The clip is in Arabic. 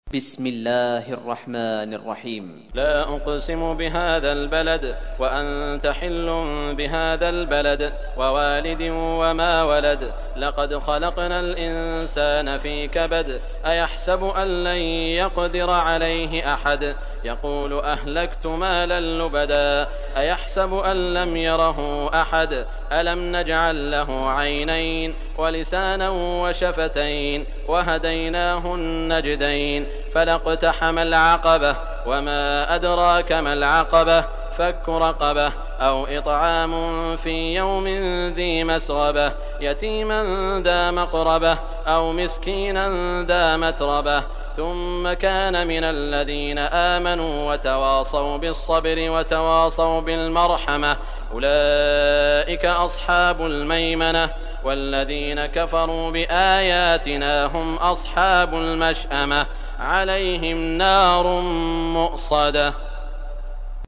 بسم الله الرحمن الرحيم. لا أقسم بهذا البلد وأنت حل بهذا البلد ووالد وما ولد لقد خلقنا الإنسان في كبد أيحسب أن لن يقدر عليه أحد يقول أهلكت مالا لبدا أيحسب أن لم يره أحد ألم نجعل له عينين ولسانا وشفتين وهديناه النجدين فلاقتحم العقبة وما أدراك ما العقبة فك رقبة أو إطعام في يوم ذي مسغبة يتيما ذا مقربة أو مسكينا ذا متربة ثم كان من الذين آمنوا وتواصوا بالصبر وتواصوا بالمرحمة أولئك أصحاب الميمنة والذين كفروا بآياتنا هم أصحاب المشأمة عليهم نار مؤصدة.